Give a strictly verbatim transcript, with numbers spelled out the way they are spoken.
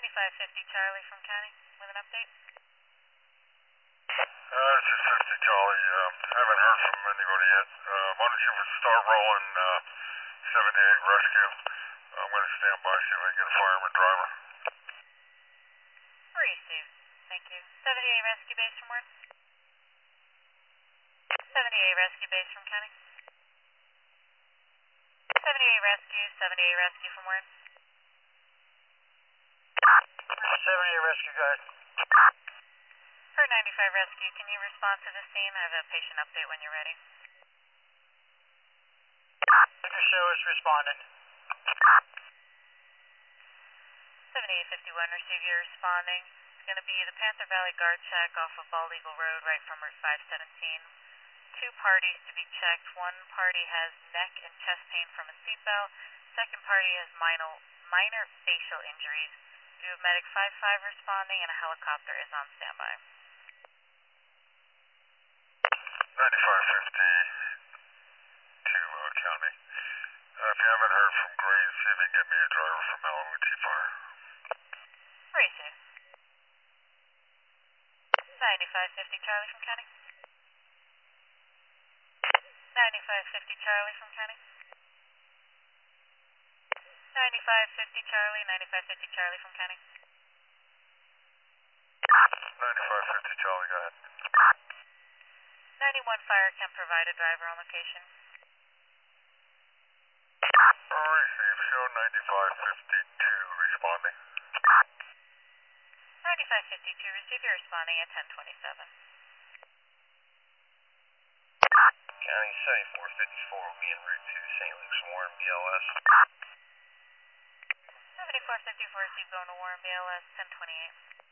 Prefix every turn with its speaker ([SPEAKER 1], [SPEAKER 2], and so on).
[SPEAKER 1] ninety-five fifty Charlie from County with an update.
[SPEAKER 2] Uh, this is fifty Charlie. Uh, haven't heard from anybody yet. Uh, why don't you start rolling uh, seventy-eight rescue? I'm going to stand by, see if I can get a fireman driver.
[SPEAKER 1] Received. Thank you. seventy-eight rescue base from where? seventy-eight rescue base from County. seventy-eight rescue, seventy-eight rescue from where?
[SPEAKER 3] seventy-eight rescue guys.
[SPEAKER 1] For ninety-five rescue, can you respond to the scene? I have a patient update when you're ready.
[SPEAKER 3] Your show is responding.
[SPEAKER 1] seventy-eight fifty-one, receive you responding. It's going to be the Panther Valley Guard check off of Bald Eagle Road right from Route five seventeen. Two parties to be checked. One party has neck and chest pain from a seatbelt. Second party has minor, minor facial injuries. We have medic five five responding and a helicopter is on standby.
[SPEAKER 2] ninety-five fifty to uh, County. Uh, if you haven't heard from Green, see if you can get me a driver from L M T Fire.
[SPEAKER 1] Received. ninety-five fifty Charlie from County. ninety-five fifty Charlie from County. ninety-five fifty Charlie, ninety-five fifty Charlie from County.
[SPEAKER 2] ninety-five fifty Charlie, go ahead.
[SPEAKER 1] ninety-one Fire can provide a driver on location.
[SPEAKER 2] Receive, show ninety-five fifty-two responding.
[SPEAKER 1] ninety-five fifty-two, receive your responding at ten twenty-seven.
[SPEAKER 3] County seventy-four fifty-four will be en route to Saint Luke's Warren B L S.
[SPEAKER 1] seventy-four fifty-four, receive going to Warren B L S, ten twenty-eight.